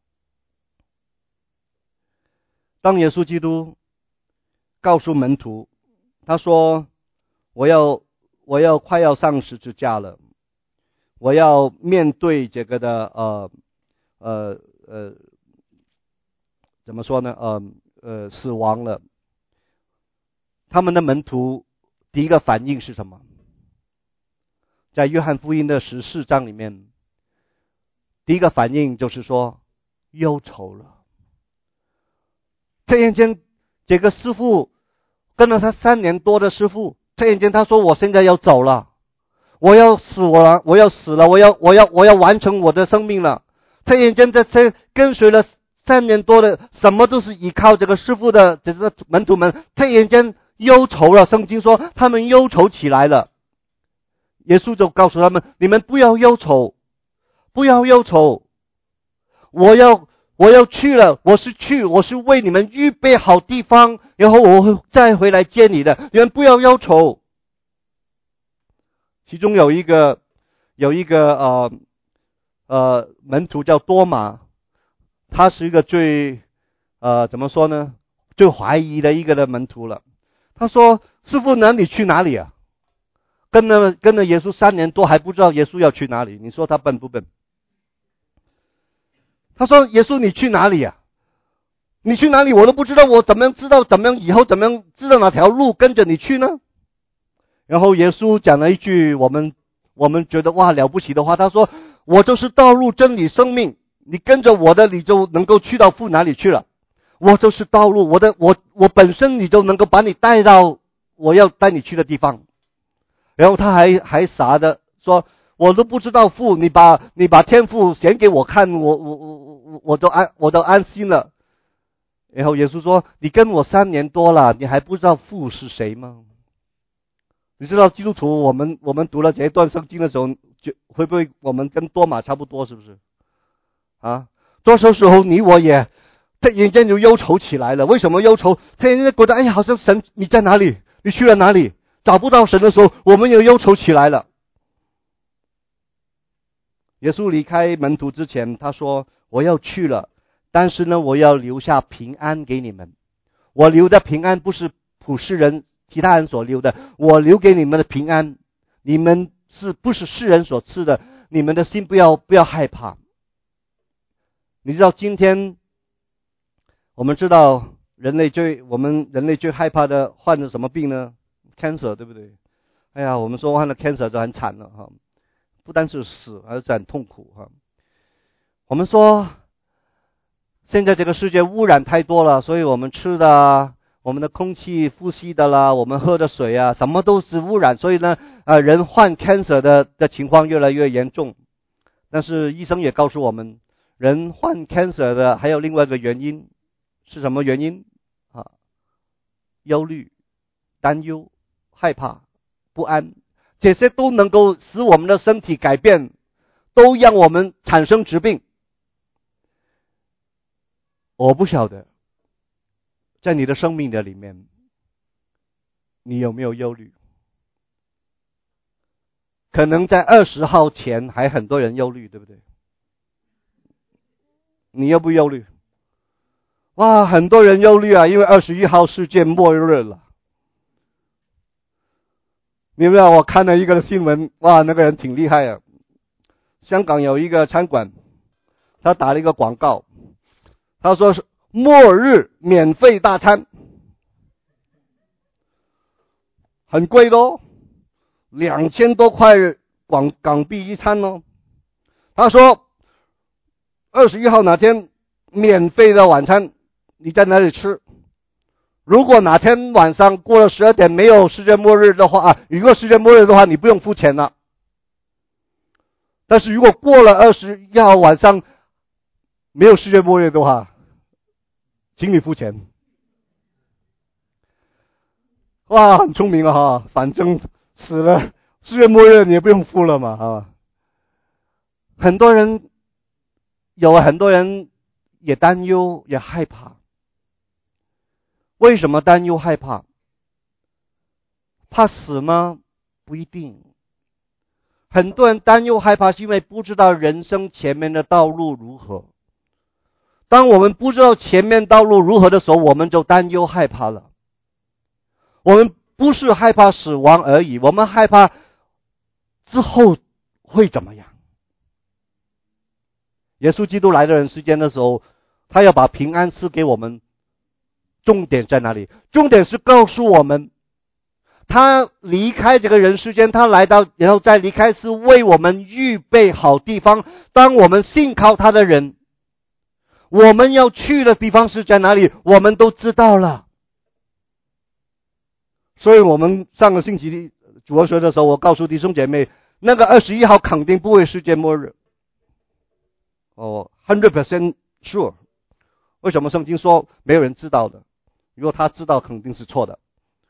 当耶稣基督告诉门徒，他说：“我要我要快要上十字架了，我要面对这个的呃呃呃。”怎么说呢？呃呃，死亡了。他们的门徒第一个反应是什么？在约翰福音的十四章里面，第一个反应就是说忧愁了。突然间，这个师傅跟了他三年多的师傅，突然间他说：“我现在要走了，我要死了，我要死了，我要我要我要完成我的生命了。”突然间，这些跟随了三年多的，什么都是依靠这个师傅的这个门徒们，突然间忧愁了。圣经说他们忧愁起来了。耶稣就告诉他们：你们不要忧愁，不要忧愁，我要我要去了，我是去，我是为你们预备好地方，然后我会再回来接你的，你们不要忧愁。其中有一个有一个呃呃门徒叫多马，他是一个最呃怎么说呢，最怀疑的一个的门徒了。他说：师父呢，你去哪里啊？跟了跟了耶稣三年多还不知道耶稣要去哪里，你说他笨不笨？他说：耶稣你去哪里啊？ 你去哪里我都不知道，我怎么样知道怎么样以后怎么样知道哪条路跟着你去呢？然后耶稣讲了一句我们我们觉得哇了不起的话，他说我就是道路真理生命，你跟着我的你就能够去到父哪里去了。我就是道路，我的我我本身你就能够把你带到我要带你去的地方。然后他还还傻的说，我都不知道父，你把你把天父显给我看，我我我我我都安我都安心了。然后耶稣说，你跟我三年多了，你还不知道父是谁吗？你知道基督徒我们我们读了这一段圣经的时候，就会不会我们跟多马差不多，是不是啊？多少时候你我也突然间就忧愁起来了。为什么忧愁？突然间觉得哎呀，好像神你在哪里？你去了哪里？找不到神的时候，我们也忧愁起来了。耶稣离开门徒之前，他说我要去了，但是呢我要留下平安给你们。我留的平安不是普世人其他人所留的，我留给你们的平安，你们是不是世人所赐的？你们的心不要不要害怕。你知道今天我们知道人类最我们人类最害怕的患的什么病呢？ cancer， 对不对？哎呀，我们说患了 cancer 就很惨了哈，不单是死，而且很痛苦哈。我们说现在这个世界污染太多了，所以我们吃的我们的空气呼吸的啦，我们喝的水啊，什么都是污染，所以呢呃人患 cancer 的的情况越来越严重。但是医生也告诉我们，人患 cancer 的还有另外一个原因，是什么原因啊？忧虑、担忧、害怕、不安，这些都能够使我们的身体改变，都让我们产生疾病。我不晓得在你的生命的里面你有没有忧虑。可能在二十号前还很多人忧虑，对不对？你忧不忧虑？哇，很多人忧虑啊，因为二十一号世界末日了。你知道我看了一个新闻，哇，那个人挺厉害啊。香港有一个餐馆，他打了一个广告，他说是末日免费大餐，很贵的哦，两千多块港港币一餐哦。他说二十一号哪天免费的晚餐，你在哪里吃？如果哪天晚上过了十二点没有世界末日的话啊，如果世界末日的话，你不用付钱了。但是如果过了二十一号晚上没有世界末日的话，请你付钱。哇，很聪明了哈，反正死了世界末日你也不用付了嘛啊。很多人有很多人也担忧也害怕。为什么担忧害怕？怕死吗？不一定。很多人担忧害怕是因为不知道人生前面的道路如何。当我们不知道前面道路如何的时候，我们就担忧害怕了。我们不是害怕死亡而已，我们害怕之后会怎么样。耶稣基督来的人世间的时候，他要把平安赐给我们，重点在哪里？重点是告诉我们，他离开这个人世间，他来到然后再离开，是为我们预备好地方。当我们信靠他的人，我们要去的地方是在哪里，我们都知道了。所以我们上个星期主日学的时候，我告诉弟兄姐妹，那个二十一号肯定不会世界末日。哦 百分之百 sure。 为什么圣经说没有人知道的？如果他知道肯定是错的。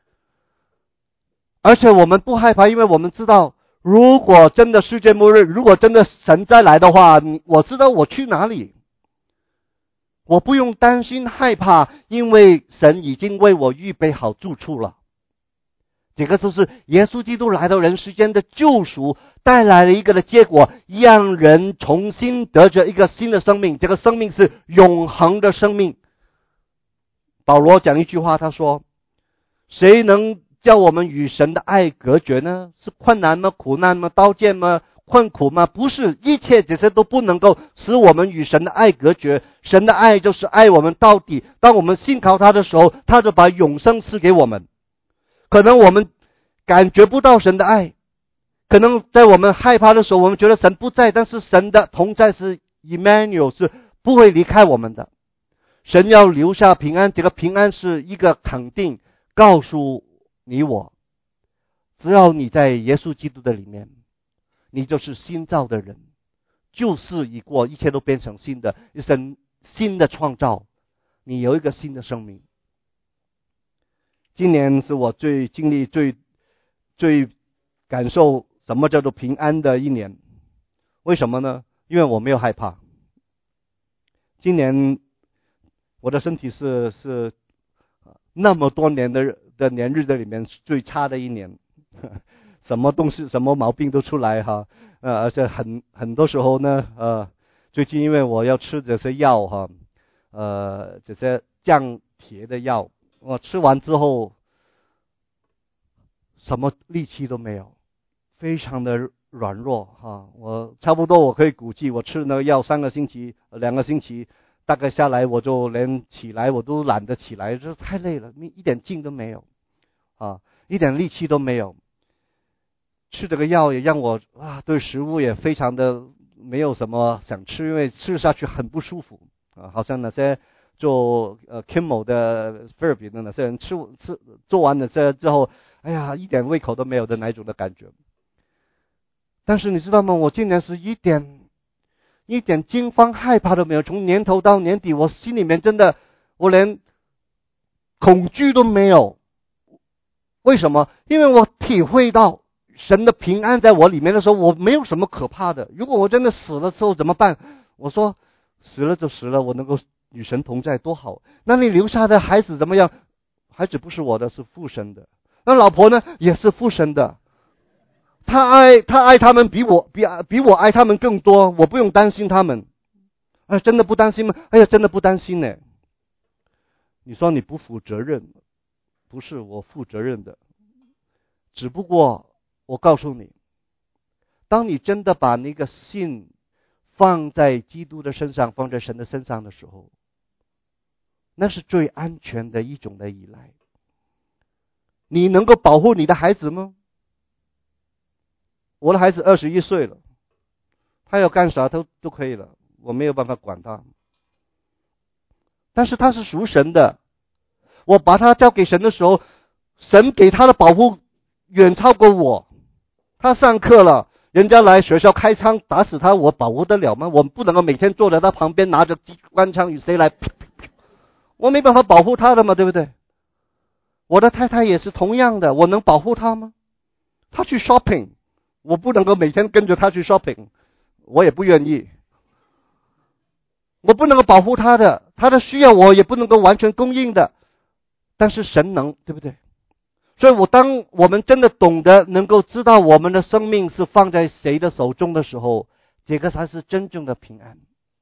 而且我们不害怕，因为我们知道如果真的世界末日，如果真的神再来的话，我知道我去哪里，我不用担心害怕，因为神已经为我预备好住处了。这个就是耶稣基督来到人世间的救赎带来了一个的结果，让人重新得着一个新的生命，这个生命是永恒的生命。保罗讲一句话，他说，谁能叫我们与神的爱隔绝呢？是困难吗？苦难吗？刀剑吗？ 困苦吗？不是，一切这些都不能够使我们与神的爱隔绝。神的爱就是爱我们到底。当我们信靠他的时候，他就把永生赐给我们。可能我们感觉不到神的爱，可能在我们害怕的时候，我们觉得神不在，但是神的同在是 Emmanuel， 是不会离开我们的。神要留下平安，这个平安是一个肯定，告诉你我，只要你在耶稣基督的里面，你就是新造的人，旧事已过，一切都变成新的，神新的创造，你有一个新的生命。今年是我最经历最最感受什么叫做平安的一年。为什么呢？因为我没有害怕。今年我的身体是是那么多年的的年日的里面最差的一年，什么东西什么毛病都出来哈，呃，而且很很多时候呢，呃，最近因为我要吃这些药哈，呃，这些降铁的药，我吃完之后什么力气都没有，非常的软弱哈。我差不多我可以估计，我吃那个药三个星期、两个星期，大概下来我就连起来我都懒得起来，这太累了，一点劲都没有啊，一点力气都没有。吃这个药也让我啊，对食物也非常的没有什么想吃，因为吃下去很不舒服啊，好像那些做呃 chemo 的 therapy 的那些人吃吃做完了这之后，哎呀，一点胃口都没有的那种的感觉。但是你知道吗？我今年是一点一点惊慌害怕都没有，从年头到年底，我心里面真的我连恐惧都没有。为什么？因为我体会到神的平安在我里面的时候，我没有什么可怕的。如果我真的死了之后怎么办？我说死了就死了，我能够与神同在多好。那你留下的孩子怎么样？孩子不是我的，是父生的。那老婆呢，也是父生的。他爱他爱他们比我比比我爱他们更多，我不用担心他们。啊，真的不担心吗？哎呀，真的不担心呢。你说你不负责任，不是我负责任的，只不过我告诉你，当你真的把那个信放在基督的身上，放在神的身上的时候，那是最安全的一种的依赖。你能够保护你的孩子吗？我的孩子二十一岁了，他要干啥都都可以了，我没有办法管他。但是他是属神的，我把他交给神的时候，神给他的保护远超过我。他上课了，人家来学校开枪打死他，我保护得了吗？我不能够每天坐在他旁边拿着机关枪与谁来，我没办法保护他的嘛，对不对？我的太太也是同样的，我能保护他吗？他去 shopping， 我不能够每天跟着他去 shopping， 我也不愿意。我不能够保护他的，他的需要我也不能够完全供应的，但是神能，对不对？所以我当我们真的懂得能够知道我们的生命是放在谁的手中的时候，这个才是真正的平安。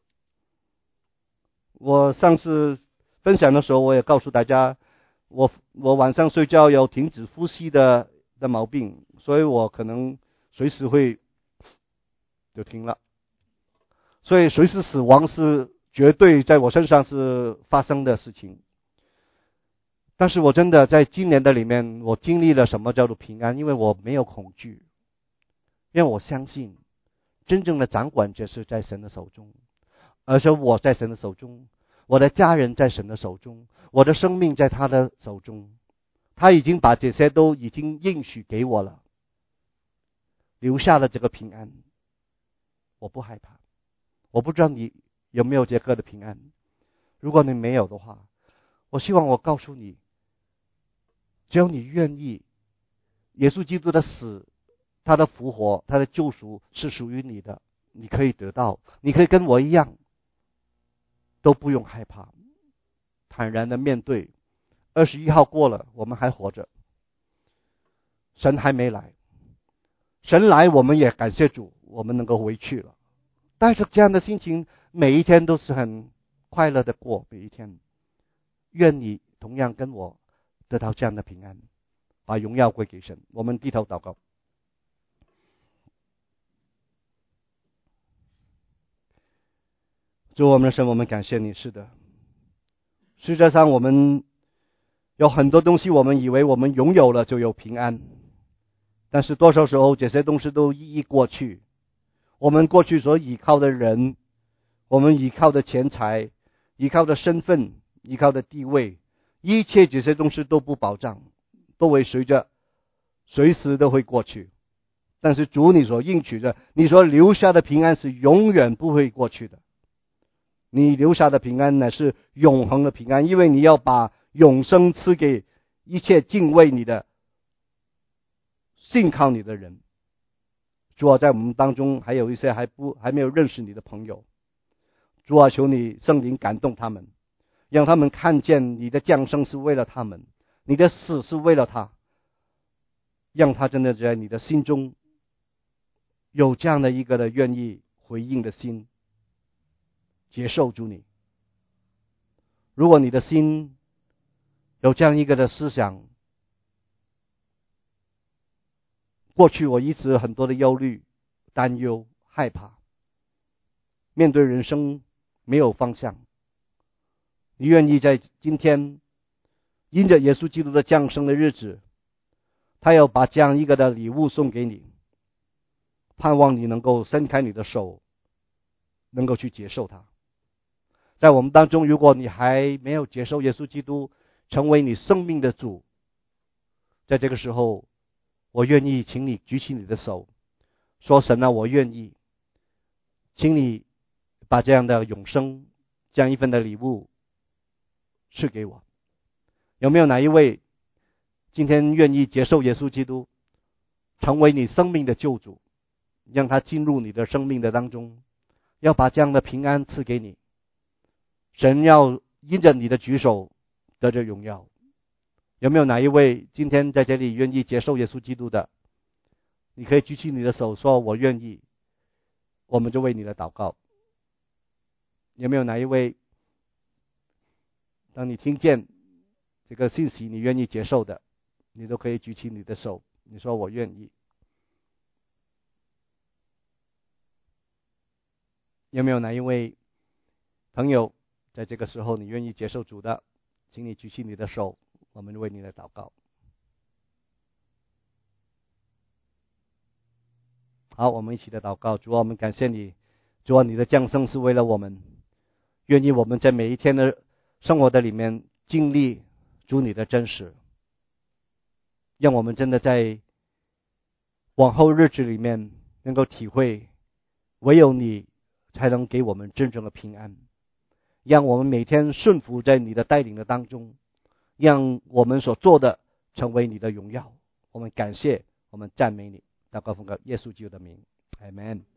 我上次分享的时候，我也告诉大家，我我晚上睡觉有停止呼吸的的毛病，所以我可能随时会就停了，所以随时死亡是绝对在我身上是发生的事情。但是我真的在今年的里面，我经历了什么叫做平安，因为我没有恐惧，因为我相信真正的掌管者是在神的手中，而且我在神的手中，我的家人在神的手中，我的生命在他的手中，他已经把这些都已经应许给我了，留下了这个平安，我不害怕。我不知道你有没有这个的平安，如果你没有的话，我希望我告诉你，只要你愿意，耶稣基督的死，他的复活，他的救赎是属于你的，你可以得到，你可以跟我一样，都不用害怕，坦然的面对。二十一号过了，我们还活着，神还没来，神来我们也感谢主，我们能够回去了。带着这样的心情，每一天都是很快乐的过每一天。愿你同样跟我得到这样的平安，把荣耀归给神。我们低头祷告。 主我们的神，我们感谢你。是的，世界上我们有很多东西，我们以为我们拥有了就有平安，但是多少时候这些东西都一一过去。我们过去所依靠的人，我们依靠的钱财，依靠的身份，依靠的地位，一切这些东西都不保障，都会随着随时都会过去。但是主你所应许的，你所留下的平安是永远不会过去的。你留下的平安乃是永恒的平安，因为你要把永生赐给一切敬畏你的、信靠你的人。主啊，在我们当中还有一些还不还没有认识你的朋友，主啊，求你圣灵感动他们，让他们看见你的降生是为了他们，你的死是为了他，让他真的在你的心中有这样的一个的愿意回应的心，接受主你。如果你的心有这样一个的思想，过去我一直很多的忧虑、担忧、害怕，面对人生没有方向，你愿意在今天因着耶稣基督的降生的日子，他要把这样一个的礼物送给你，盼望你能够伸开你的手，能够去接受它。在我们当中，如果你还没有接受耶稣基督成为你生命的主，在这个时候，我愿意请你举起你的手，说神啊，我愿意，请你把这样的永生，这样一份的礼物赐给我。有没有哪一位今天愿意接受耶稣基督成为你生命的救主，让他进入你的生命的当中，要把这样的平安赐给你？神要因着你的举手得着荣耀。有没有哪一位今天在这里愿意接受耶稣基督的？你可以举起你的手说我愿意，我们就为你的祷告。有没有哪一位当你听见这个信息你愿意接受的，你都可以举起你的手，你说我愿意。有没有哪一位朋友在这个时候你愿意接受主的，请你举起你的手，我们为你的祷告。好，我们一起的祷告。主啊，我们感谢你，主啊，你的降生是为了我们，愿意我们在每一天的生活的里面经历主你的真实，让我们真的在往后日子里面能够体会，唯有你才能给我们真正的平安，让我们每天顺服在你的带领的当中，让我们所做的成为你的荣耀。我们感谢，我们赞美你。祷告奉告耶稣基督的名，阿们。